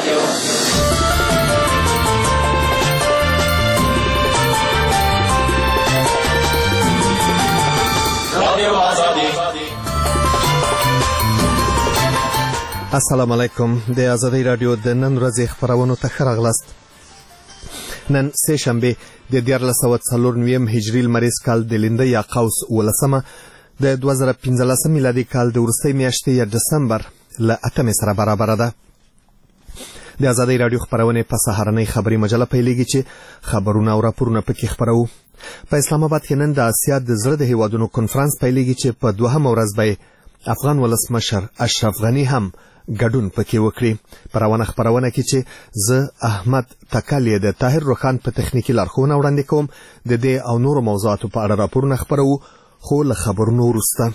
السلام علیکم. د آزادۍ رادیو د نن ورځې خپرونو ته ښه راغلاست. نن سه شنبه د 1440 هجري لمریز کال د لنده یا قوس 18 د 2015 میلادي کال د وروستۍ میاشتې یا دسمبر له 8 سره برابر ده. د آزادۍ رادیو خپرونه په سهارنۍ خبري مجله پیلېږي چې خبرونه او راپورونه پکې خپرو. په اسلام آباد کې نن د آسیا د زړه د هیوادونو کنفرانس پیلېږي چې په دوهمه ورځ به افغان ولسمشر اشرف غنی هم ګډون پکې وکړي. په روانه خپرونه کې چې زه احمد تکالی د طاهر روخان په تخنیکی لارښوونه وړاندې کوم، د دې او نورو موضوعاتو په اړه راپورونه خپرو، خو له خبرونو وروسته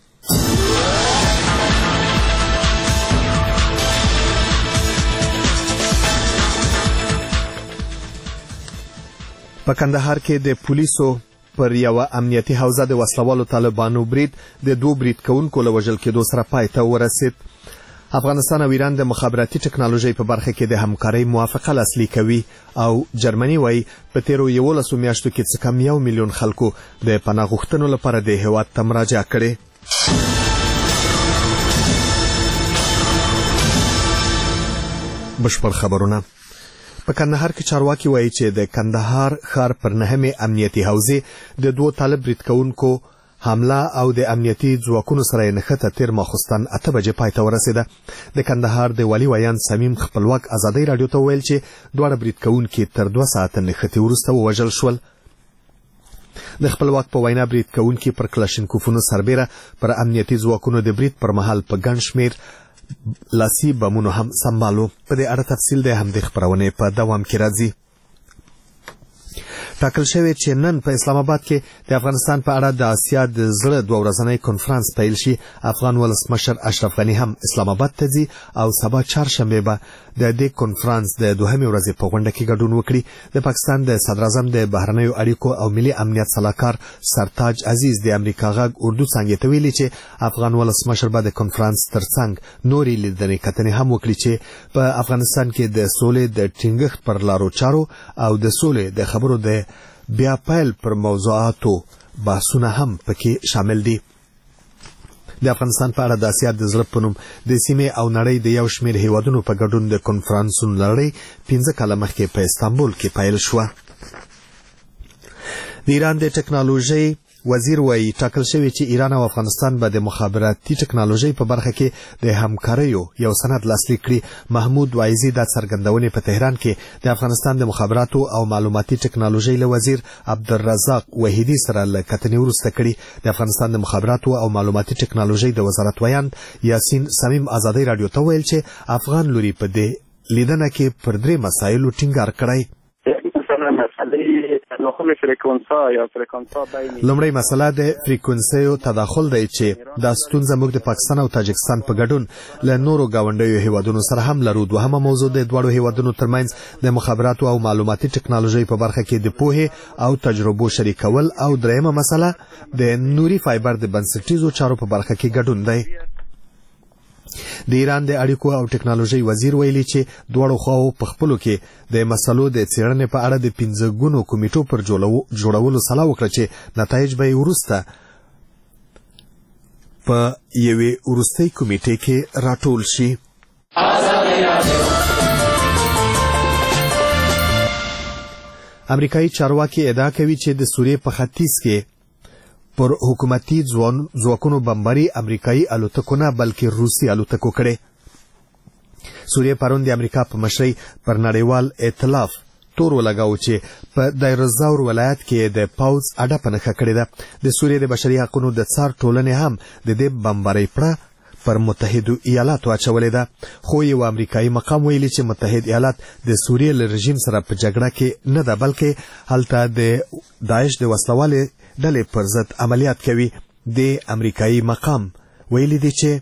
په کندهار کې د پولیسو پر یو امنیتي حوزه د وسلوالو طالبانو برید د 2 برید کوونکو له وژل کېدو سره پای ته ورسید. افغانستان او ایران د مخابراتي ټکنالوژي په برخه کې د همکارۍ موافقه لاسلیک کوي او جرمني وايي په تیرو 11 میاشتو کې څه کم 1 میلیون خلکو د پناه غوښتنو لپاره د هیواد ته مراجعه کړې. بشپړ خبرونه. په کندهار کې چارواکي وایي چې د کندهار ښار پر 9 امنیتي حوزې د 2 طالب برید کوونکو حمله او د امنیتي ځواکونو سره نښته تیر ماخوستن 8 بجې پای ته ورسېده. د کندهار د والي ویان سمیم خپلواک آزادۍ رادیو ته ویل چې دواړه برید کوونکي تر 2 ساعته نښتې وروسته ووژل شول. د خپلواک په وینا برید کوونکي پر کلاشینکوفونو سربیره پر امنیتي ځواکونو د برید پر مهال په ګڼ شمېر لاسي بمونو هم سنبالو. په دې اړه تفصیل د همدې خپرونې په دوام کې راځي. ټاکل شوی چې نن په اسلام آباد کې د افغانستان په اړه د آسیا د زړه 2 ورځنی کنفرانس پیل شي. افغان ولسمشر اشرف غنی هم اسلام آباد ته ځي او سبا چهارشنبه به د دې کنفرانس د 2مې ورځې په غونډه کې ګډون وکړي. د پاکستان د صدر اعظم د بهرنیو اړیکو او ملي امنیت صلاحکار سرتاج عزیز د امریکا غږ اردو څنګه ته ویلي چې افغان ولسمشر به د کنفرانس ترڅنګ نوري لیدنې کتنې هم وکړي چې په افغانستان کې د سولې د ټینګښت پر لارو چارو او د سولې د خبرو د بیا پیل پر موضوعاتو بحثونه هم پکې شامل دي. د افغانستان په اړه د آسیا د زړه په نوم د سیمې او نړۍ د یو شمېر هیوادونو په ګډون د کنفرانسونو لړۍ 15 کاله مخکې په استانبول کې پیل شوه. د ایران د ټکنالوژي وزیر وایي ټاکل شوی چې ایران او افغانستان به د مخابراتي ټکنالوژي په برخه کې د همکاریو یو سند لاسلیک کړي. محمود وایزي د څرګندونې په تهران کې د افغانستان د مخابراتو او معلوماتي ټکنالوژي له وزیر عبدالرزاق وحیدي سره له کتنې وروسته کړي. د افغانستان د مخابراتو او معلوماتي ټکنالوژي د وزارت ویان یاسین سمیم آزادۍ رادیو ته ویل چې افغان لوري په دې لیدنه کې پر 3 مسایلو ټینګار کړی. لومړی مسله د فریکونسیو تداخل دی چې دا ستونزه موږ د پاکستان او تاجکستان په ګډون له نورو گاونډیو هیوادونو سره هم لرو. دوهمه موضوع د دواړو هیوادونو ترمنځ د مخابراتو او معلوماتي ټکنالوژي په برخه کې د پوهې او تجربو شریکول او دریمه مسله د نوري فایبر د بنسټیزو چارو په برخه کې ګډون دی. د ایران د اړیکو او ټکنالوژي وزیر ویلي چې دواړو خواو په خپلو کې د مسلو د څېړنې په اړه د 15 ګونو کمیټو پر جوړولو سلا وکړه چې نتایج به وروسته په یوې وروستۍ کمیټې کې راټول شي. امریکایي چارواکي ادعا کوي چې د سوریې په ختیځ کې پر حکومتي ځواکونو بمباري امریکایي الوتکو نه بلکې روسي الوتکو کړي. سوریې پرون د امریکا په مشرۍ پر نړیوال ائتلاف تور ولګاو چې په دایرزاور ولایت کې د پاوز اډه په نښه کړې ده. د سوریې د بشري حقوقو د څار ټولنې هم د دې بمبارۍ پړه پر متحده ایالاتو اچولې ده. خو یو امریکایي مقام ویلي چې متحد ایالات د سوریې له رژیم سره په جګړه کې نه ده بلکې هلته د داعش د وسلوالې ډلې پر ضد عملیات کوي. د امریکایي مقام ویلي دی چې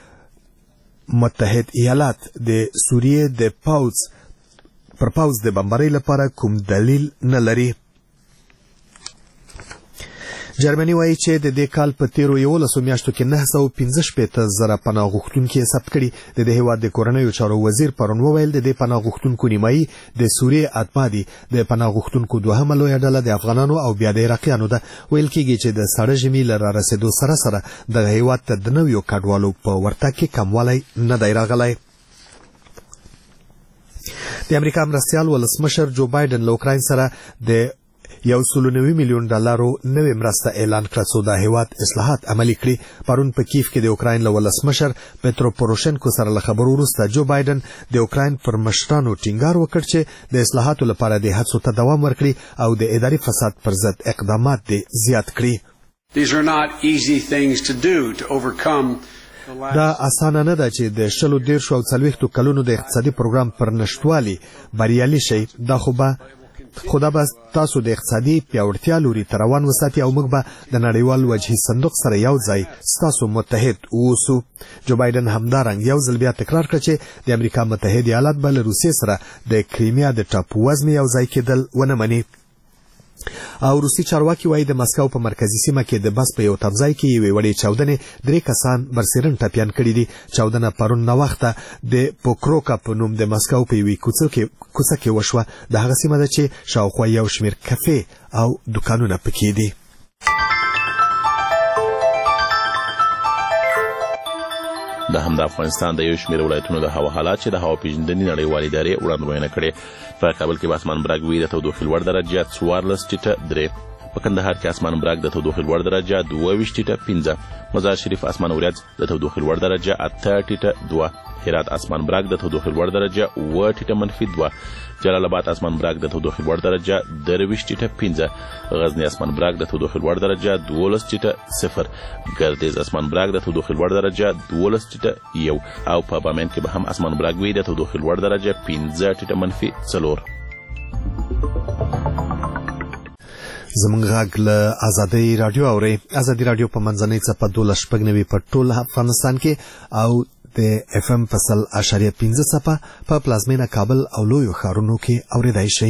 متحد ایالات د سوریې د پاوز د بمبارۍ لپاره کوم دلیل نه لري. جرمني وایي چې د دې کال په تیرو 11 میاشتو کې 915,000 پناه غوښتونکي ثبت کړي. د دې هیواد د کورنیو چارو وزیر پرون وویل د دې پناه غوښتونکو نیمایي د سوریې اتمادي. د پناه غوښتونکو دوهمه لویه ډله د افغانانو او بیا د عراقیانو ده. ویل کېږي چې د سړه ژمي له رارسېدو سره سره د هیواد ته د نویو کډوالو په ورتګ کې کموالی نه دی راغلی. د امریکا مرستیال ولسمشر جو بایدن له اوکراین سره د $190 میلیون نوې مرسته اعلان کړه څو د هیواد اصلاحات عملي کړي. پرون په کیف کې د اوکراین له ولسمشر پترو پوروشنکو سره له خبرو وروسته جو بایدن د اوکراین پر مشرانو ټینګار وکړ چې د اصلاحاتو لپاره د هڅو ته دوام ورکړي او د اداري فساد پر ضد اقدامات دې زیات کړي. These are not easy things to do to overcome. دا اسانه نه ده چې د 40 او 40 کلونو د اقتصادي پروګرام پر نشټوالي بریالي شي. دا خدا به تاسو د اقتصادي پیاوړتیا لوري ته روان وساتي او موږ به د نړیوال وجهي صندوق سره یو ځای ستاسو متحد اوسو. جو بایدن همدارنګ یو ځل بیا تکرار کړ چې د امریکا متحده ایالات به له روسیې سره د کریمیا د ټاپو وزمې یو ځای کېدل ونه مني. او روسي چارواکي وایي د مسکو په مرکزي سیمه کې د بس په یو تمځای کې یوې وړې چاودنې 3 کسان برسېرن ټپیان کړي دي. چاودنه پرون ناوخته د پوکروکا په نوم د مسکو په یوې کوڅه کې وشوه. د هغه سیمه ده چې شاوخوا یو شمېر کافې او دکانونه پکې دي. د هم د افغانستان د یو شمېر ولایتونو د هوا حالات چې د هوا پیژندنې نړیوالې ادارې وړاندوینه کړې. په کابل کې به اسمان براق وي د تودوخې لوړ درجه 14.3. په کندهار کې اسمان براق د تودوخې لوړ درجه 22.5. مزار شریف اسمان وریځ د تودوخې لوړ درجه 8.2. هرات اسمان براق د تودوخې لوړ درجه 8.-2. جلال آباد اسمان براق د تودوخې لوړ درجه 23.5. غزنی اسمان براق د تودوخې لوړ درجه 12.0. ګردیز اسمان براق د تودوخې لوړ درجه 12.1. او په بامیان کې به هم اسمان براق وي د تودوخې لوړ درجه 15.-4. زمونږ غږ له ازادۍ رادیو اوري. ازادۍ رادیو په منځنۍ څپه 12.9 په ټول افغانستان کې او د اف ام په 100.5 څپه په پلازمینه کابل او لویو ښارونو کې اوریدای شي.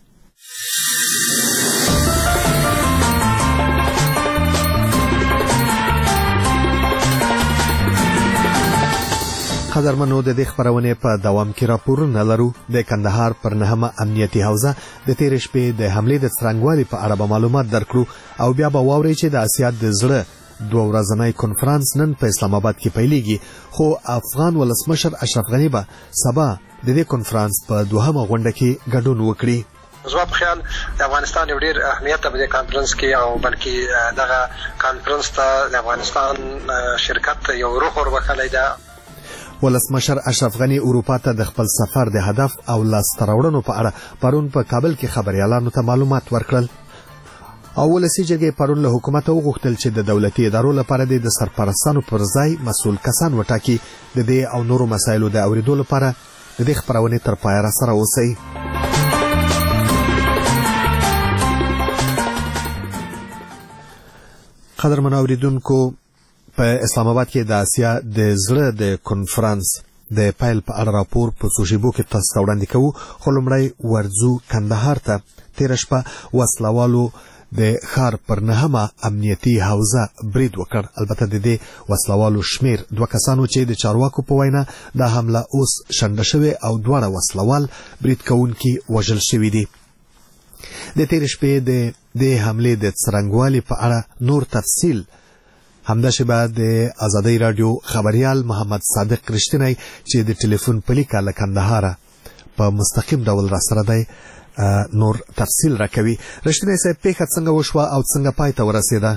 قدرمنو د دې خبرونه په دوام کې راپورونه لرو. د کندهار پر 9مه امنیتي حوزه د تیر شپې د حملې د څرنګوالي په اړه معلومات درکړو او بیا به واورئ چې د آسیا د زړه 2 ورځنی کنفرانس نن په اسلام آباد کې پیلېږي. خو افغان ولسمشر اشرف غنی به سبا د دې کنفرانس په 2مه غونډه کې ګډون وکړي. زما په خیال د افغانستان یو ډېر اهمیت په دې کانفرنس کې او بلکې دغه کانفرنس ته د افغانستان شرکت یو روح وربخلی ده. ولسمشر اشرف غنی اروپا ته د خپل سفر د هدف او لاسته راوړنو په اړه پرون په کابل کې خبريالانو ته معلومات ورکړل. او ولسی جرګې پرون له حکومت وغوښتل چې د دولتي ادارو لپاره د سرپرستانو پر ځای مسؤل کسان وټاکي. د دې او نورو مسایلو د اوریدو لپاره د دې خبرونه تر پای را سره اوسئ. قدرمن اوریدونکو، په اسلام آباد کې د آسیا د زړه د کنفرانس د پیل په اړه راپور په سوشیبو کې تاسو ته وړاندې کوو. خو لومړی ورځو کندهار ته. تېره شپه وسلوالو د ښار پر 9مه امنیتي حوزه برید وکړ. البته د دې وسلوالو شمیر 2 کسانو چې د چارواکو په وینا دا حمله اوس شنډه شوې او 2 وسلوال برید کوونکي وژل شوي دي. د تېرې شپې د حملې د څرنګوالي په اړه نور تفصیل همداسې به د ازادۍ رادیو خبریال محمد صادق رښتینی چې د ټلیفون په لیکه له کندهاره په مستقیم ډول را سره دی نور تفصیل راکوي. رښتینی صاحب، پیښه څنګه وشوه او څنګه پای ته ورسېده؟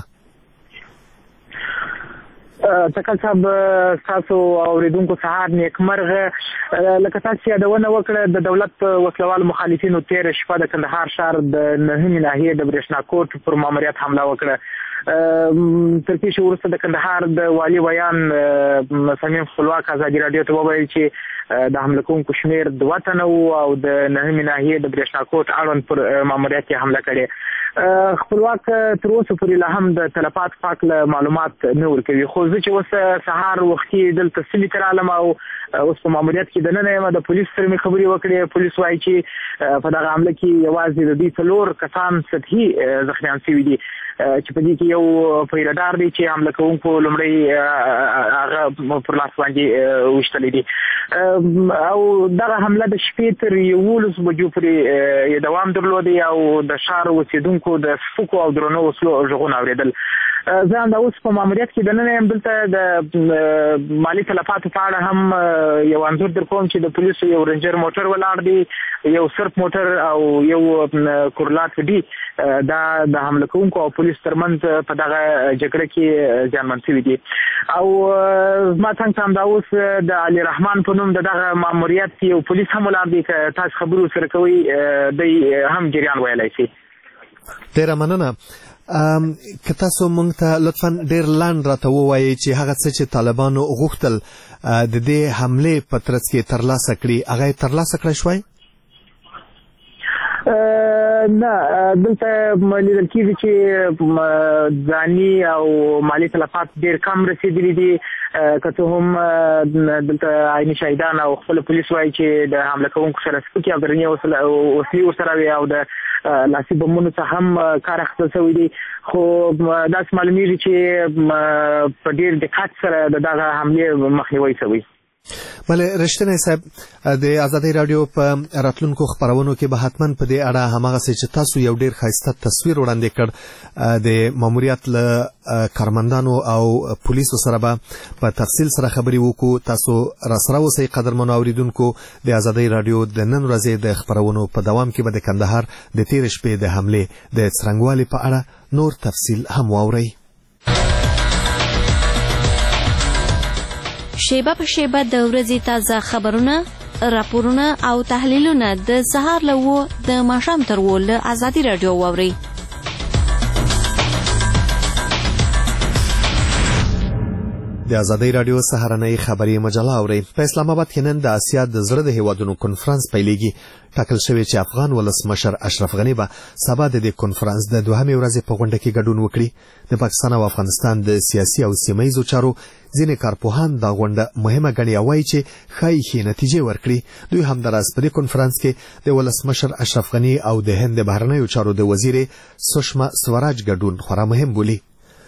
تکل صاحب، تاسو اوریدونکو سهار نیکمرغه. لکه تاسو یادونه وکړه د دولت وسلوال مخالفینو تېره شپه د کندهار ښار د 9مې ناحیې د برېښنا کوټ پر ماموریت حمله وکړه. تر پیښې وروسته د کندهار د والي ویان صمیم خپلواک ازادي راډیو ته وویل چې د حمله کوونکو شمیر 2 تنه وو او د 9مې ناحیې د برېښنا کوټ اړوند پر ماموریت یې حمله کړې. خپلواک تر اوسه پورې لا هم د تلفات په هکله معلومات نه ورکوي. خو زه چې اوس سهار وختي دلته سیمې ته رالم او اوس په ماموریت کې دننه یم، د پولیس سره مې خبرې وکړې. پولیس وایي چې په دغه حمله کې یوازې د دوی 4 کسان سطحي زخمیان شوي دي. چې په دې کې یو پیرادار دی چې حمله کوونکو لومړی هغه پر لاس باندې وشتلې دي او دغه حمله د شپې تر 11 بجو پورې دوام درلودي او د ښار اوسېدونکو د سپکو او درنو وسلو غږونه اورېدل. زه هم د اوس په ماموریت کې دننه یم. دلته د مالي تلفاتو په اړه هم یو انځور در کوم چې د پولیسو یو رنجر موټر ولاړ دی، یو سرپ موټر او یو کورلات دی. دا د حمله کوونکو او پولیس ترمنځ په دغه جګړه کې زیانمن شوي دي. او ما څنګه هم دا اوس د علي رحمان په نوم دغه ماموریت یو پولیس هم ولاړ دی. که تاسو خبرو سره کوئ دی هم جریان ویلی شي. ډېره مننه. که تاسو مونږ ته لطفا ډېر لاند راته ووایئ چې هغه څه چې طالبانو غوښتل د دې حملې په ترڅ کې ترلاسه کړي هغه یې ترلاسه کړی شوی؟ نه، دلته لیدل کېږي چې ځاني او مالي تلفات ډېر کم رسېدلي دي. که څه هم دلته عیني شهیدان او خپل پولیس وایي چې د حمله کوونکو سره سپکې او درنې وسلې ورسره وي او د لاسي بمونو څخه هم کار اخیستل شوی دی. خو داسې معلومیږي چې په ډېر دقت سره د دغه حملې مخنیوی شوی. بله رښتینی صاحب، د ازادۍ راډیو په راتلونکو خپرونو کې به حتما په دې اړه هماغسې چې تاسو یو ډېر ښایسته تصویر وړاندې کړ د ماموریت له کارمندانو او پولیسو سره به په تفصیل سره خبرې وکړو. تاسو راسره اوسئ قدرمنو اوریدونکو. د ازادۍ راډیو د نن ورځې د خپرونو په دوام کې به د کندهار د تېرې شپې د حملې د څرنګوالي په اړه نور تفصیل هم واورئ. شیبه په شیبه د ورځې تازه خبرونه، راپورونه او تحلیلونه د سهار له 9 د ماښام تر 10 له ازادي راډیو واورئ. د ازادۍ راډیو سهارنۍ خبري مجله اورئ. په اسلام آباد کې نن د اسیا د زړه د هیوادونو کنفرانس پیلېږي. ټاکل شوی چې افغان ولسمشر اشرف غني به سبا د دې کنفرانس د دوهمې ورځې په غونډه کې ګډون وکړي. د پاکستان او افغانستان د سیاسي او سیمهییزو چارو ځینې کارپوهان دا غونډه مهمه ګڼي او وایي چې ښایي ښې نتیجې ورکړي. دوی همداراز په دې کنفرانس کې د ولسمشر اشرف غني او د هند د بهرنیو چارو د وزیرې سشما سوراج ګډون خورا مهم بولي.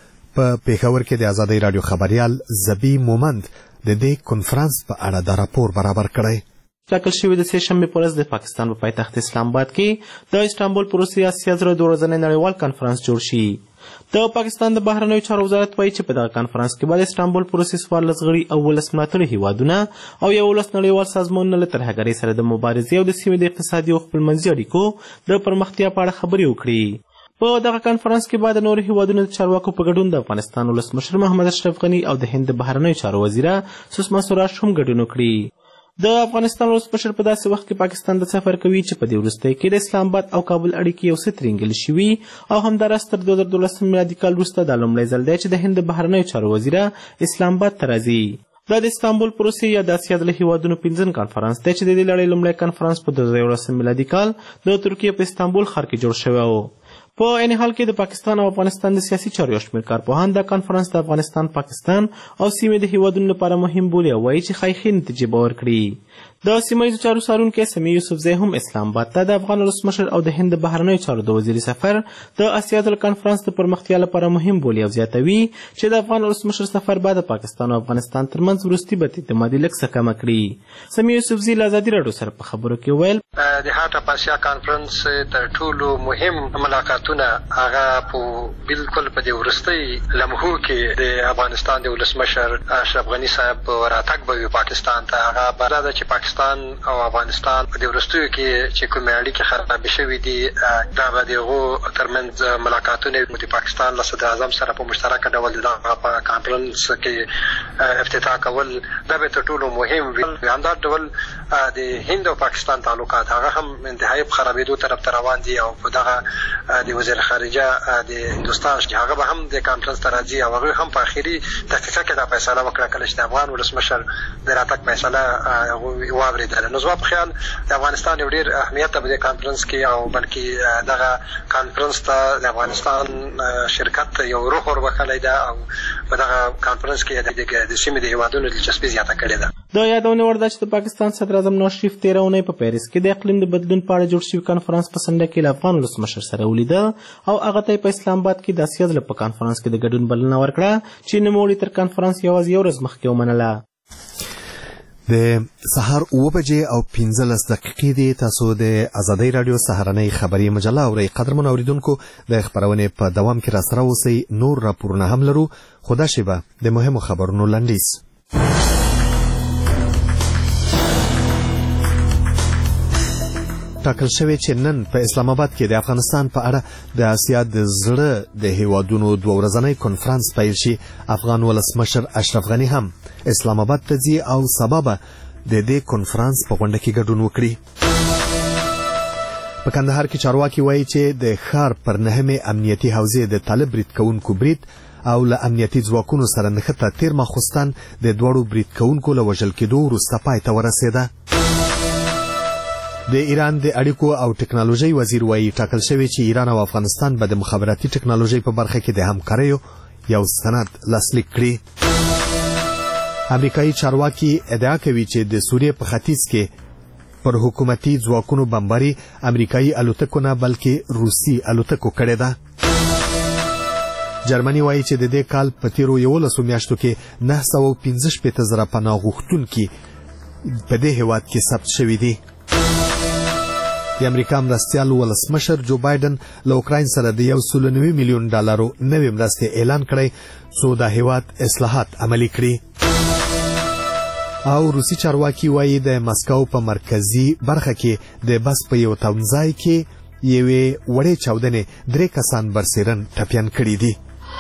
په پېښور کې د ازادۍ راډیو خبريال زبی مومند د دې کنفرانس په اړه د راپور برابر کړی. ټاکل شوی د سه شنبې په ورځ د پاکستان په پایتخت اسلام آباد کې د استانبول پروسې اسیا زړه د ورځنی نړیوال کنفرانس جوړ شي. د پاکستان د بهرنیو چارو وزارت وایي چې په دغه کنفرانس کې به د استانبول پروسې 14 غړي او 12 ملاتړي هیوادونه او 11 نړیوال سازمانونه له ترهګرۍ سره د مبارزې او د سیمې د اقتصادي او خپلمنځي اړیکو د پرمختیا په اړه خبرې وکړي. په دغه کنفرانس کې بعد نور هیوادونو د چارواکو په ګډون د افغانستان ولسمشر محمد اشرف غني او د هند بهرنیو چارو وزیره سشما سوراج هم ګډون وکړي. د افغانستان ولسمشر په داسې وخت کې پاکستان د سفر کوي چې په دې وروستیو کې د اسلام آباد او کابل اړیکې یو څه ترینګل شوي او همداراز تر 2012 میلادي کال وروسته دا لومړی ځل دی چې د هند بهرنیو چارو وزیره اسلام آباد ته راځي. دا د استانبول پروسې یا د اسیا د هیوادونو 15 کنفرانس دی چې د دې لړۍ لومړی کنفرانس په 2014 میلادي کال د ترکیې په استانبول ښار کې جوړ شوی و. په عین حال کې د پاکستان او افغانستان د سیاسي چارو یو شمېر کارپوهان دا کنفرانس د افغانستان، پاکستان او سیمې د هیوادونو لپاره مهم بولي او وایي چې ښایي ښې نتیجې به ورکړي. د سیمهییزو چارو څارونکی سمیع یوسفزی هم اسلام آباد ته د افغان ولسمشر او د هند بهرنیو چارو د وزیر سفر د اسیا د کنفرانس د پرمختیا لپاره مهم بولي او زیاتوي چې د افغان ولسمشر سفر بعد پاکستان او افغانستان ترمنځ وروستي اعتمادي لږ څه کمه کړي. سمیع یوسفزی له ازادي راډیو سره په خبرو کې ویل د هارټ اف اسیا کانفرنس تر ټولو مهم ملاقاتونه هغه په بالکل په دې وروستي لمحو کې د افغانستان د ولسمشر اشرف غني صاحب راتګ به پاکستان ته هغه بلدا چې پاکستان او افغانستان په دې وروستیو کې چې کومې اړیکې خرابې شوې دي دا به د هغو ترمنځ ملاقاتونه د پاکستان له صدر اعظم سره په مشترکه ډول دغه په کانفرنس کې افتتاح کول دا به تر ټولو مهم وي. همدا ډول د هند او پاکستان تعلقات هغه هم انتهایی په خرابېدو طرف ته روان دي او په دغه د وزیر خارجه د هندوستان هغه به هم د کانفرنس ته راځي او هغه هم په اخري دقیقه کې دا فیصله وکړه کله چې د افغان ولسمشر د راتګ فیصله واوریدل. نو زما په خیال د افغانستان یو ډیر اهمیت په دې کانفرنس کې او بلکې دغه کانفرنس ته د افغانستان شرکت یو روح وربخلی ده او په دغه کانفرنس کې د سیمې د هیوادونو دلچسپي زیاته کړې ده. د یادونه وړ ده چې د پاکستان صدر اعظم نواز شریف تېره اونۍ په پیرس کې د اقلیم د بدلون په اړه جوړ شوي کنفرانس په څنډه کې له افغان ولسمشر سره ولیده او هغه ته په اسلام آباد کې د اسیا ځله په کنفرانس کې د ګډون بلنه ورکړه چې نوموړي تر کنفرانس یوازې یو ورځ مخکې ومنله. د سهار 7:15 دقیقې دی. تاسو د ازادۍ رادیو سهارنۍ خبري مجله اورئ. قدرمن اوریدونکو د خبرونې په دوام کې راسره اوسئ. نور راپورونه هم لرو، خو دا شیبه د مهمو خبرونو لنډیز. ټاکل شوی چې نن په اسلام آباد کې د افغانستان په اړه د آسیا د زړه د هیوادونو 2 ورځنی کنفرانس پیل شي. افغان ولسمشر اشرف غنی هم اسلام آباد ته ځي او سبا به د دې کنفرانس په غونډه کې ګډون وکړي. په کندهار کې چارواکي وایي چې د ښار پر 9مې امنیتي حوزې د طالب برید کوونکو برید او له امنیتي ځواکونو سره نښته تیر ماخوستن د دوړو برید کوونکو له وژل کېدو وروسته پای ته ورسېده. د ایران د اړیکو او ټکنالوژي وزیر وایي ټاکل شوی چې ایران او افغانستان به د مخابراتي ټکنالوژي په برخه کې د همکاریو یو سند لاسلیک کړي. امریکایي چارواکي ادعا کوي چې د سوریې په ختیځ کې پر حکومتي ځواکونو بمباري امریکایي الوتکو نه بلکې روسي الوتکو کړې ده. جرمني وایي چې د دې کال په تیرو 11 میاشتو کې 915,000 پناه غوښتونکي په دې هیواد کې ثبت شوي دي. د امریکا مرستیال ولسمشر جو بایدن له اوکراین سره د $190 میلیون نوې مرستې اعلان کړې څو د هیواد اصلاحات عملي کړي. او روسي چارواکي وایي د مسکو په مرکزی برخه کې د بس په یو تمځای کې یوې وړې چاودنې 3 کسان برسېرن ټپیان کړي دي.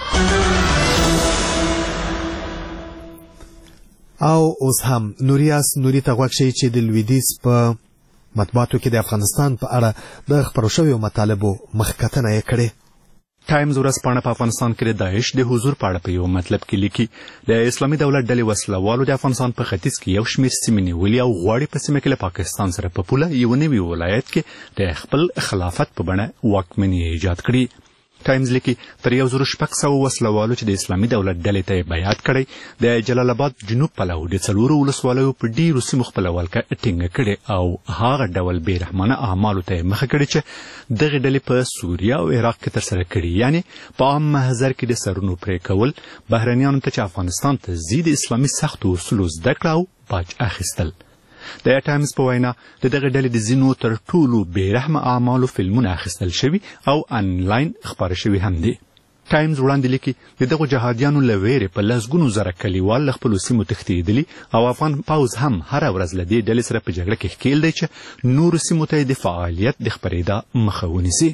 او اوس هم نوري ته غوږ شئ چې د لویدیځ په مطبوعاتو کې د افغانستان په اړه د خبرو شویو مطالبو مخکتنه یې کړې. ټایمز ورځپاڼه په افغانستان کې د داعش د حضور په اړه په یو مطلب کې لیکي د اسلامي دولت ډلې وسلوالو د افغانستان په ختیځ کې یو شمېر سیمې نیولې او غواړي په سیمه کې له پاکستان سره په پوله یو نوي ولایت کې د خپل خلافت په بڼه واکمني ایجاد کړي. ټایمز لیکي تر 1600 وسلوالو چې د اسلامي دولت ډلې ته بیعت کړی د جلال آباد جنوب پلو د 4 ولسوالیو په ډیرو سیمو خپل ولکه ټینګه کړې او هغه ډول بې رحمانه اعمالو ته مخه کړې چې دغه ډلې په سوریه او عراق کې ترسره کړي، یعنی په عام محضر کې د سرونو پرې کول، بهرنیانو ته چې افغانستان ته زید اسلامي سختو اصولو زده کړه او باج اخیستل. د ټایمز په وینا دغه ډلې د ځینو تر ټولو بې رحمه اعمالو فلمونه اخیستل شوي او انلاین خپاره شوي هم دي. ټایمز وړاندې لیکي د دغو جهادیانو له ویرې په لسګونو زره کلیوال له خپلو سیمو تښتېدلي او افغان پوځ هم هره ورځ له دې ډلې سره په جګړه کې ښکېل دی چې نورو سیمو ته د فعالیت د خپرېدا مخه ونیسي.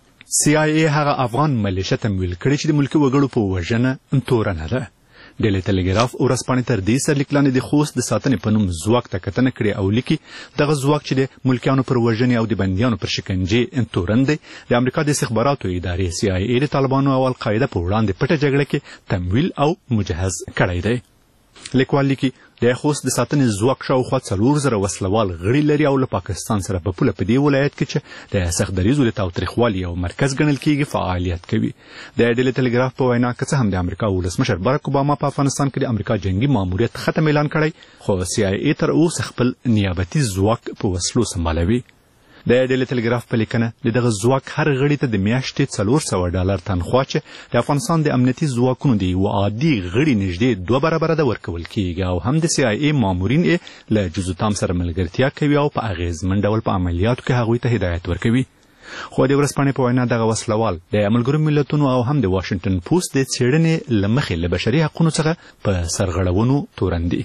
CIA هغه افغان ملیشه تمویل کړي چې د ملکي وګړو په وژنه تورنه ده. ډیلی ټلګراف ورځپاڼې تر دې سرلیک لاندې د خوست د ساتنې په نوم ځواک ته کتنه کړې او لیکي دغه ځواک چې د ملکیانو پر وژنې او د بندیانو پر شکنجې تورن دی د امریکا د استخباراتو ادارې CIA د طالبانو او القاعده په وړاندې پټه جګړه کې تمویل او مجهز کړی دی. لیکوال لیکي د خوست د ساتنې ځواک شاوخوا 4,000 وسلوال غړي لري او له پاکستان سره په پوله په دې ولایت کې چې د سختدریزو د تاوتریخوالي یو مرکز ګڼل کېږي فعالیت کوي. د ډیلی ټلګراف په وینا که څه هم د امریکا ولسمشر باراک اوباما په افغانستان کې د امریکا جنگي ماموریت ختم اعلان کړی، خو CIA تر اوسه خپل نیابتي ځواک په وسلو سمبالوي. د ډیلی ټلګراف په لیکنه دغه ځواک هر غړي ته د میاشتې $400 تنخوا چې د افغانستان د امنیتي ځواکونو د یو عادي غړي نږدې 2 برابره ده ورکول کېږي او هم د CIA مامورین له جزو تام سره ملګرتیا کوي او په اغیزمن ډول په عملیاتو کې هغوی ته هدایت ورکوي. خو د ورځپاڼې په وینا دغه وسلوال د ملګرو ملتونو او هم د واشنګټن پوسټ د څېړنې له مخې له بشري حقونو څخه په سرغړونو تورن دي.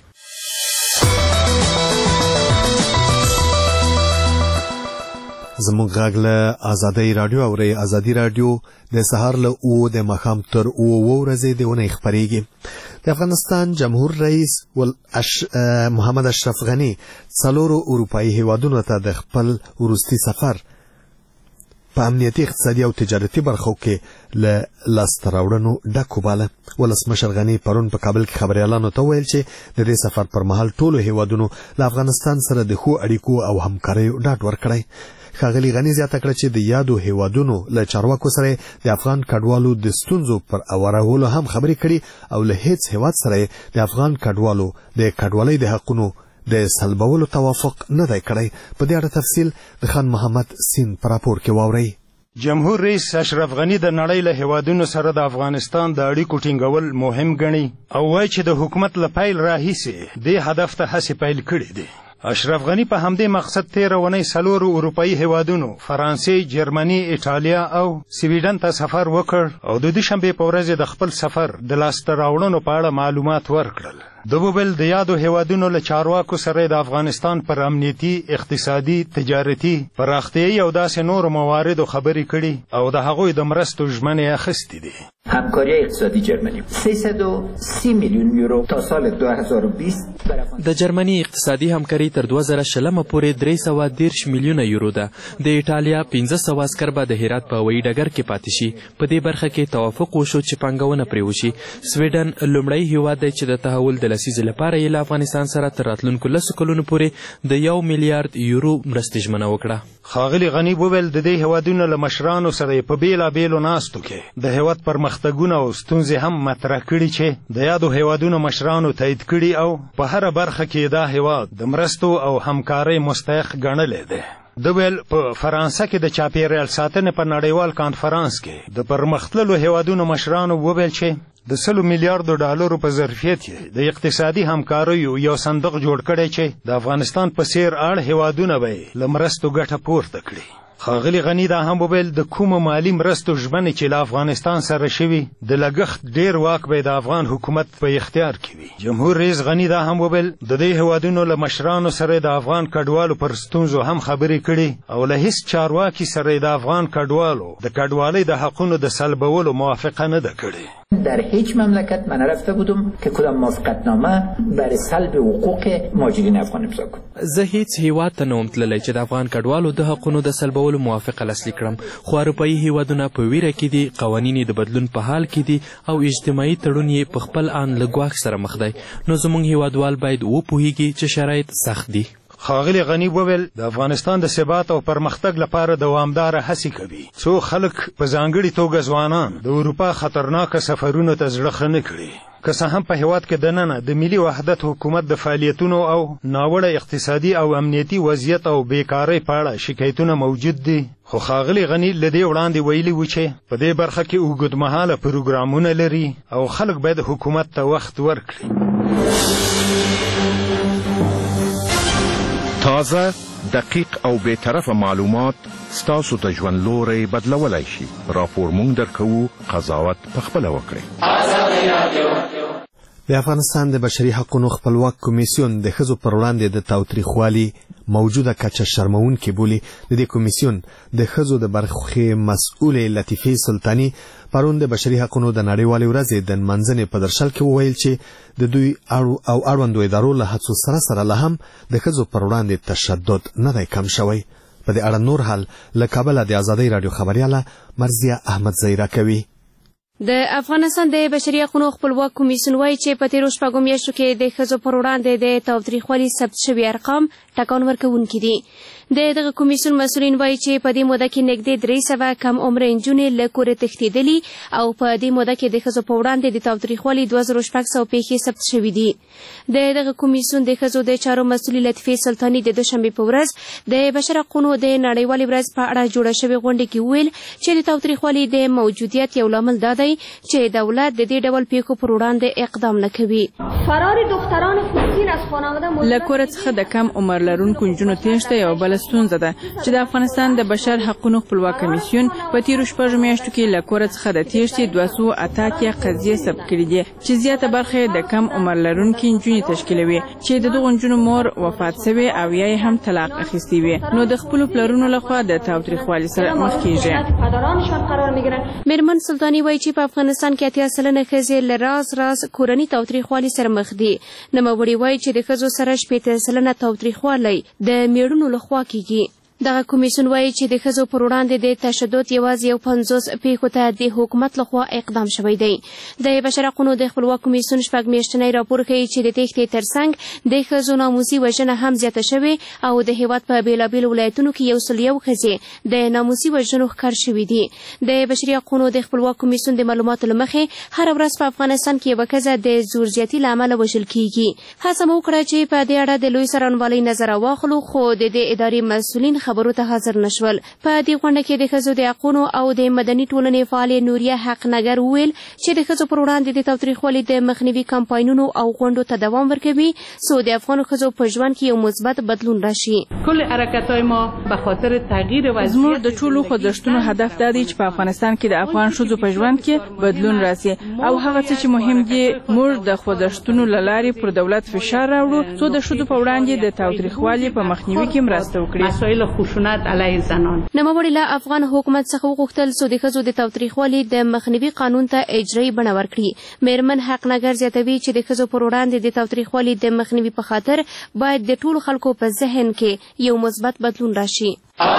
زموږ غږ له ازادۍ رادیو اورئ. ازادي رادیو د سهار له 9 د ماښام تر 9 ورځې د اونۍ خپرېږي. د افغانستان جمهور رئیس محمد اشرف غنی 4 اروپایي هیوادونو ته د خپل وروستي سفر په امنیتي اقتصادي او تجارتي برخو کې له لاسته راوړنو ډک وباله. ولسمشر غني پرون په کابل کې خبريالانو ته ویل چې د دې سفر پر مهال ټولو هیوادونو له افغانستان سره د ښو اړیکو او همکاریو ډاډ ورکړی. ښاغلي غني زیاته کړه چې د یادو هیوادونو له چارواکو سره د افغان کډوالو د ستونزو پر اورولو هم خبرې کړي او له هیڅ هیواد سره د افغان کډوالو د کډوالۍ د حقونو د سلبولو توافق نه دی کړی. په دې اړه تفصیل د خان محمد سین پر راپور کې واورئ. جمهور رئیس اشرف غني د نړۍ له هیوادونو سره د افغانستان د اړیکو ټینګول مهم ګڼي او وایي چې د حکومت له پیل راهیسې دې هدف ته هڅې پیل کړي دي. اشرف غني په همدې مقصد 13 اونۍ 4 اروپایي هیوادونو فرانسې، جرمني، ایټالیا او سویډن ته سفر وکړ او د دوشنبې په ورځ د خپل سفر د لاسته راوړنو په اړه معلومات ورکړل. د بل د یادو هیوادونو له چارواکو سره د افغانستان پر امنیتي، اقتصادي، تجارتي، پراختیایي او داسې نورو مواردو خبرې کړي او د هغوی د مرستو ژمنې اخیستې دي. همکاری اقتصادی جرمنی 330 میلیون یورو تا سال 2020 د جرمني اقتصادي همکاري تر 2020 پورې 310 میلیونه یورو ده. د ایټالیا 1500 عسکر به د هرات په هوایي ډګر کې پاتې شي. په دې برخه کې توافق وشو چې پانګونه پرې وشي. سویډن لومړی هیواد دی چې د تحول د لسیزې لپاره یې له افغانستان سره تر راتلونکو 10 کلونو پورې د 1 میلیارډ یورو مرستې ژمنه وکړه. ښاغلي غني وویل د دې هیوادونو له مشرانو سره په بیلابیلو ناستو کې د هیواد پرمختګونه او ستونزې هم مطرح کړي چې د یادو هیوادونو مشرانو تایید کړي او په هره برخه کې دا هیواد د مرستو او همکارۍ مستحق ګڼلی دی. د ویل په فرانسه کې د چاپیریال ساتنې په نړیوال کانفرانس کې د پرمختللو هیوادونو مشرانو وویل چې د 100 میلیارډو ډالرو په ظرفیت کې د اقتصادي همکاریو یو صندوق جوړ کړی چې د افغانستان په څیر اړ هیوادونه به یې له مرستو ګټه پورته کړي. ښاغلي غني دا هم وویل د کومو مالي مرستو ژمنې چې له افغانستان سره شوي د لګښت ډیر واک به د افغان حکومت په اختیار کې وي. جمهور رئیس غني دا هم وویل د دې هیوادونو له مشرانو سره د افغان کډوالو پر ستونزو هم خبرې کړي او له هیڅ چارواکي سره د افغان کډوالو د کډوالۍ د حقونو د سلبولو موافقه نه ده کړې. در هیچ مملکت من نرفته بودم که کدام موافقتنامه برای سلب حقوق مهاجرین افغان امضا کنم. زه هیڅ هیواد ته نه وم تللی چې د افغان کډوالو د حقونو د سلبولو موافقه لاسلیک کړم، خو اروپایي هیوادونه په ویره کې دي، قوانین د بدلون په حال کې دي او اجتماعي تړون یې په خپل آن له ګواښ سره مخ دی. نو زموږ هیوادوال باید وپوهیږي چې شرایط سخت دي. ښاغلي غني وویل د افغانستان د ثبات او پرمختګ لپاره دوامداره هڅې کوي. څو خلک په ځانګړې توګه ځوانان د اروپا خطرناکه سفرونو ته زړه ښه نه کړي. که څه هم په هیواد کې دننه د ملي وحدت حکومت د فعالیتونو او ناوړه اقتصادي او امنیتي وضعیت او بیکارۍ په اړه شکایتونه موجود دي، خو ښاغلي غني له دې وړاندې ویلي و چې په دې برخه کې اوږدمهاله پروګرامونه لري او خلک باید حکومت ته وخت ورکړي. تازه، دقیق او بی‌طرفه معلومات ستاسو ته ژوند لوری بدلولی شي. راپور مونږ درکوو، قضاوت پخپله وکړئ. د افغانستان د بشري حقوقو خپلواک کمیسیون د ښځو پر وړاندې د تاوتریخوالي موجوده کچه شرمونکې بولي. د دې کمیسیون د ښځو د برخې مسؤلې لطیفې سلطاني پرون د بشري حقوقو د نړیوالې ورځې د نمانځنې په درشل کې وویل چې د دوی او اړوندو ادارو له هڅو سره سره لا هم د ښځو پر وړاندې تشدد نه دی کم شوی. په دې اړه نور حال له کابله د ازادۍ راډیو خبریاله مرضیه احمدزی راکوي. د افغانستان د بشري حقوقو خپلواک کمیسیون وایي چې په تیرو شپږو میاشتو کې د ښځو پر وړاندې د تاوتریخوالي ثبت شوي ارقام ټکان ورکوونکي دي. د دغه کمیسیون مسؤلین وایي چې په دې موده کې نږدې 300 کم عمره نجونې له کوره تښتېدلي او په دې موده کې د ښځو په وړاندې د تاوتریخوالي 2600 پیښې ثبت شوي دي. د دغه کمیسیون د ښځو د چارو مسؤلې لطیفې سلطاني د دوشنبې په ورځ د بشر حقوقو د نړیوالې ورځ په اړه جوړه شوې غونډه کې وویل چې د تاوتریخوالي د موجودیت یو لامل دا دی چې دولت د دې ډول پیښو پر وړاندې اقدام نه کوي. فرار دختران فلسطین از خانواده له کور څخه د کم عمر لرونکو نجونو تېښته یوه بله ستونزه ده چې د افغانستان د بشر حقوقو خپلواک کمیسیون په تیرو شپږو میاشتو کې له کوره څخه د تېښتې 288 قضیې ثبت کړي دي چې زیاته برخه د کم عمر لرونکي نجونې تشکیلوي چې د دغو نجونو مور وفات سوې او یا یې هم طلاق اخیستی وي، نو د خپلو پلرونو لخوا د تاوتریخوالي سره مخ کیږي. میرمن سلطاني وایي چې په افغانستان کې 80 سلنه ښځې له راز کورني تاوتریخوالي سره مخ دي. نوموړې وایي چې د ښځو سره 80 سلنه تاوتریخوالی د میړونو لخوا کیږي. دغه کمیسیون وایي چې د ښځو پر وړاندې د تشدد یوازې 50 پیښو ته د حکومت لخوا اقدام شوی دی. د بشر حقونو د خپلواک کمیسیون 6 میاشتنی راپور ښیي چې د تېښتې ترڅنګ د ښځو ناموسي وژنه هم زیاته شوې او د هېواد په بېلابېلو ولایتونو کې 101 ښځې د ناموسي وژنو ښکار شوي دي. د بشري حقونو د خپلواک کمیسیون د معلوماتو له مخې هره ورځ په افغانستان کې یوه ښځه د زور زیاتي له امله وژل کېږي. هڅه مو وکړه چې په دې اړه د لوی څارنوالۍ نظر واخلو، خو د دې ادارې مسؤلین خبرو ته حاضر نشول. په دې غونډه کې د ښځو د حقونو او د مدني ټولنې فعالې نوریه حقنګر وویل چې د ښځو پر وړاندې د تاوتریخوالي د مخنیوي کمپاینونو او غونډو ته دوام ورکوي څو د افغانو ښځو په ژوند کې یو مثبت بدلون راشي. زموږ د ټولو خوځښتونو هدف دا دی چې په افغانستان کې د افغان ښځو په ژوند کې بدلون راسي او هغه څه چې مهم دي موږ د خوځښتونو له لارې پر دولت فشار راوړو څو د ښځو په وړاندې د تاوتریخوالي په مخنیوي کې مرسته وکړي. نوموړي له افغان حکومت څخه وغوښتل څو د ښځو د تاوتریخوالي د مخنیوي قانون ته اجرایي بڼه ورکړي. میرمن حقنګر زیاتوي چې د ښځو پر وړاندې د تاوتریخوالي د مخنیوي په خاطر باید د ټولو خلکو په ذهن کې یو مثبت بدلون راشي.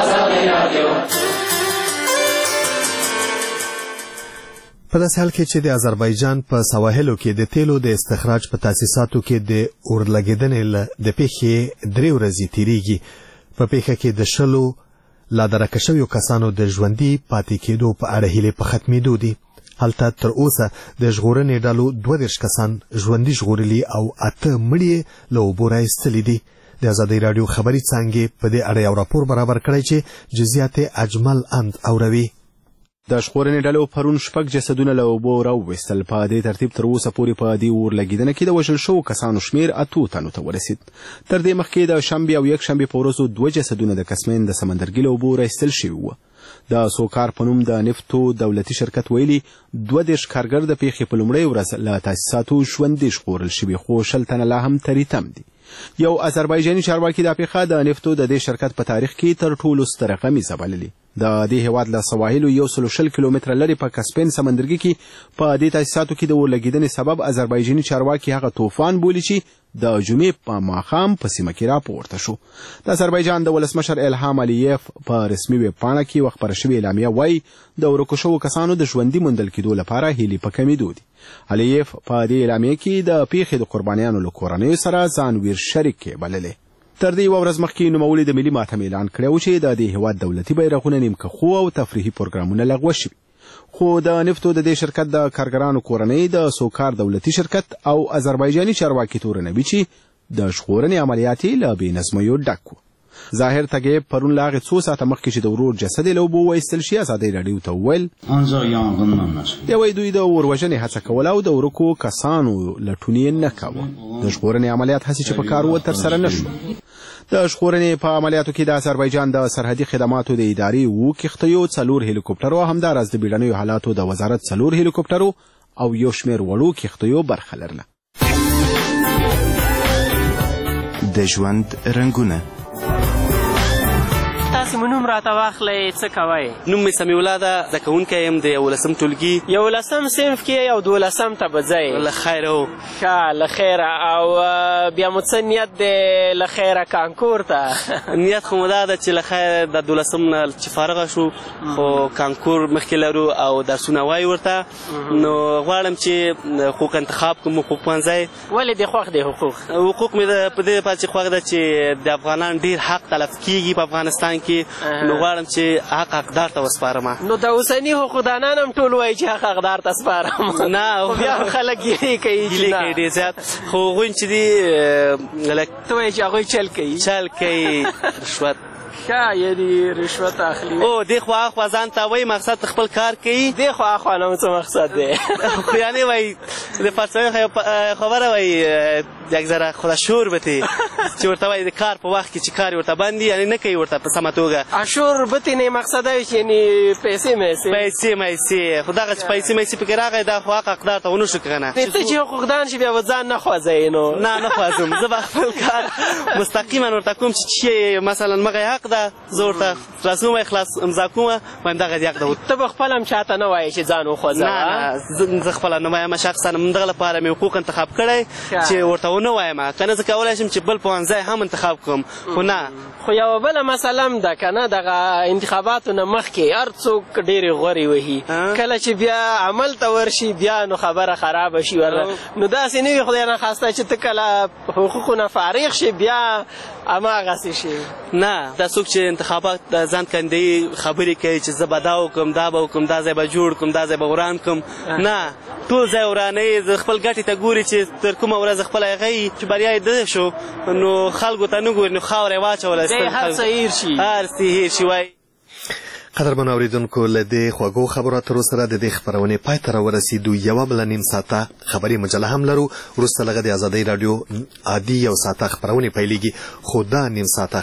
په داسې حال کې چې د آذربایجان په سواحلو کې د تیلو د استخراج په تاسیساتو کې د اورلګیدنې د پیښې 3 ورځې تیریږي. په پیښه کې د 10 لا درکه شویو کسانو د ژوندي پاتې کېدو په اړه هیلې په ختمېدو دي. هلته تر اوسه د ژغورنې ډلو 32 کسان ژوندي ژغورلي او 8 مړي له اوبو راایستلي دي. د ازادۍ راډیو خبري څانګې په دې اړه یو راپور برابر کړی چې جزئیات اجمل اند اوروي. د ژغورنې ډلو پرون 6 جسدونه له اوبو راوویستل. په دې ترتیب تر اوسه پورې په دې اورلګیدنه کې د وژل شوو کسانو شمیر 8 تنو ته ورسید. تر دې مخکې د شنبې او یکشنبې په ورځو 2 جسدونه د کسمین د سمندرګي له اوبو راایستل شوي وو. د سوکار په نوم د نفتو دولتي شرکت ویلي 22 کارګر د پیښې په لومړۍ ورځ له تاسیساتو ژوندي ژغورل شوي، خو 100 تنه لا هم تری تم دي. یو آذربایجاني چارواکي دا پیښه د نفتو د دې شرکت په تاریخ کې تر ټولو ستره غمیزه بللې. د دې هیواد له سواحلو 120 کیلومتره لرې په کسپین سمندرګي کې په دې تاسیساتو کې د اورلګیدنې سبب آذربایجاني چارواکي هغه طوفان بولي چې د جمعې په ماښام په سیمه کې راپورته شو. د آذربایجان د ولسمشر الهام الیف په رسمي ویب پاڼه کې خپره شوې اعلامیه وایي د ورکو شوو کسانو د ژوندي موندل کېدو لپاره هیلې په کمېدو دي. الیف په دې اعلامیه کې د پیښې د قربانیانو له کورنیو سره ځان ویر شریک بللې. تر دې ورځ مخکې نوموړي د ملي ماتم اعلان کړی و چې د دې هیواد دولتي بیرغونه نیمکخو او تفریحي پروګرامونه لغوه شوي. خو د نفتو د دې شرکت د کارګرانو کورنۍ د سوکار دولتي شرکت او آذربایجاني چارواکي تورنوي چې د ژغورنې عملیات یې له بې نظمیو ډک و. ظاهر تګیب پرون له هغې 2 ساعته مخکې چې د ورور جسد یې له اوبو وایستل شي ازادۍ راډیو ته وویل یوی دوی د اوروژنې هڅه کوله او د ورکو کسانو لټون یې نه کاوه. د ژغورنې عملیات هسې چې په کار و ترسره نه شو. د ژغورنې په عملیاتو کې د آذربایجان د سرحدي خدماتو د ادارې 7 کښتیو 4 هلیکوپټرو او همداراز د بیړنیو حالاتو د وزارت 4 هلیکوپټرو او یو شمېر وړو کښتیو برخه لرله. د ژوند رنګونه تاسې مو نوم راته واخلئ، څه کوئ؟ نوم مې سمیع الله ده، زده کوونکی یم د 11 ټولګي 11 صنف کې او 12 ته به ځئ. له خیره و. ښه له خیره. او بیا مو څه نیت دی له خیره کانکور ته؟ نیت خو مو دا ده چې له خیره د 12 نه چې فارغه شو خو کانکور مخکې لرو او درسونه وایو ورته، نو غواړم چې حقوق انتخاب کوم حقوق پوهنځی. ولې دې خوښ دی حقوق؟ حقوق مې په دې لپاره چې خوښ ده چې د افغانان ډېر حق تلف کېږي په افغانستان کې، نو غواړم چې حق حقدار ته وسپارم. نو د اوسني حقوقدانان هم ټول وایي چې حق حقدار ته سپارم. نه خو بیا خلک ګیلې کوي ډېر زیات، خو هغوی چې دي ته وایې چې هغوی چل کوي رشوت. ښه یعنې رشوت اخلي. او دې خوا اخوا ځان ته وایي مقصد خپل کار کوي. دې خوا اخوا نه څه مقصد دی؟ خو یعنې وایي د فلسفې خبره وایي یک ذره خودشور بتې چې ورته وایي د کار په وخت کې چې کار ورته بندي یعنې نه کوي ورته په سمه توګه. اشور بتې نه مقصد دی چې یعنې پیسې میسې خو دغه چې پیسې میسې پکې راغی دا خو حق حقدار ته ونه شو که نه. ته چې حقوقدان شي بیا به ځان نه خوځوې. نو نه خوځم، زه به خپل کار مستقیما ورته کوم چې مثلا مغې حق ده زه ورته خلاصون وای خلاص امضا کومه وایم دغه دې حق ده. ته به خپله هم چاته نه وایې چې ځان وخوځوه؟ نه زه خپله نه وایم شخصا همدغه لپاره مې حقوق انتخاب کړی چې ورته ونه وایم که نه زه کولی شم چې بل پوهنځی هم انتخاب کړم خو نه. خو یوه بله مسله هم ده که نه دغه انتخاباتو نه مخکې هر څوک ډېرې غورې وهي کله چې بیا عمل ته ورشي بیا نو خبره خرابه شي نو داسې نه وي خدای نخواسته چې ته کله حقوقو نه فارغ شي بیا هماغسې شي. نه دا څوک چې انتخابات د ځان کاندهي خبرې کوي چې زه به دا وکړم دا به وکړم دا ځای به جوړ کړم دا ځای به وران کړم نه ټول ځای ورانوي د خپل ګټې ته ګوري چې تر کومه ورځ خپله هغه چې بریا یې ده شو نو خلکو ته نه ګوري نو خاوره یې واچوله هر څه هیر شي هر څه هیر شي وایي. قدرمنو اوریدونکو له دې خوږو خبرو اترو سره د دې خپرونې پای ته راورسېدو یوه بله نیم ساعته خبري مجله هم لرو. وروسته لږه د ازادۍ راډیو عادي یو ساعته خپرونې پیلېږي خو دا نیم ساعته